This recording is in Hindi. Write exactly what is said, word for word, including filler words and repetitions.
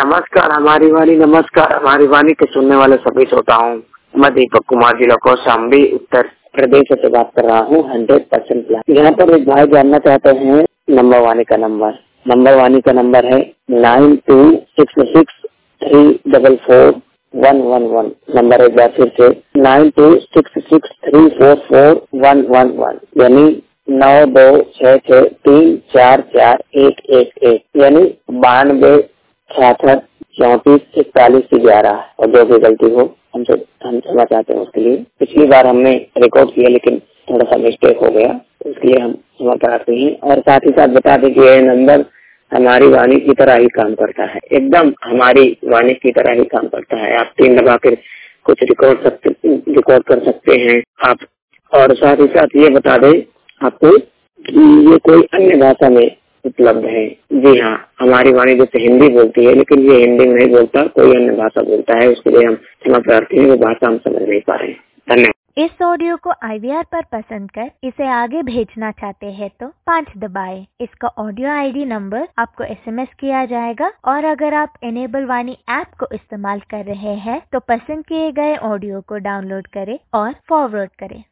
नमस्कार हमारी वाणी, नमस्कार हमारी वाणी के सुनने वाले सभी श्रोताओं। मैं दीपक कुमार जिला कौशाम्बी उत्तर प्रदेश से बात कर रहा हूँ। Hundred percent plan. यहाँ पर एक भाई जानना चाहते हैं नंबर वाणी का नंबर। नंबर वाणी का नंबर है nine two six six three double four one one one. Number एक बार फिर से nine two six six three four four one one one, यानी नौ दो छह छह तीन चार चार एक एक एक, यानी बानवे छियासठ चौतीस इकतालीस ग्यारह। और जो भी गलती हो हमसे हम क्षमा चाहते हैं उसके लिए। पिछली बार हमने रिकॉर्ड किया लेकिन थोड़ा सा मिस्टेक हो गया, इसलिए हम क्षमा चाहते हैं। और साथ ही साथ बता दें कि यह नंबर हमारी वाणी की तरह ही काम करता है, एकदम हमारी वाणी की तरह ही काम करता है। आप तीन दबा कर कुछ रिकॉर्ड सकते रिकॉर्ड कर सकते हैं आप। और साथ ही साथ ये बता दें आपको कि ये कोई अन्य भाषा में उपलब्ध है। जी हाँ, हमारी वाणी जैसे हिंदी बोलती है लेकिन ये हिंदी में नहीं बोलता, कोई अन्य भाषा बोलता है, उसके लिए हम क्षमा प्रार्थी हैं, वो भाषा हम समझ नहीं पा रहे हैं। धन्यवाद। इस ऑडियो को आई वी आर पर पसंद कर इसे आगे भेजना चाहते हैं तो पाँच दबाएं। इसका ऑडियो आई डी नंबर आपको एस एम एस किया जाएगा। और अगर आप इनेबल वाणी ऐप को इस्तेमाल कर रहे हैं तो पसंद किए गए ऑडियो को डाउनलोड करें और फॉरवर्ड करें।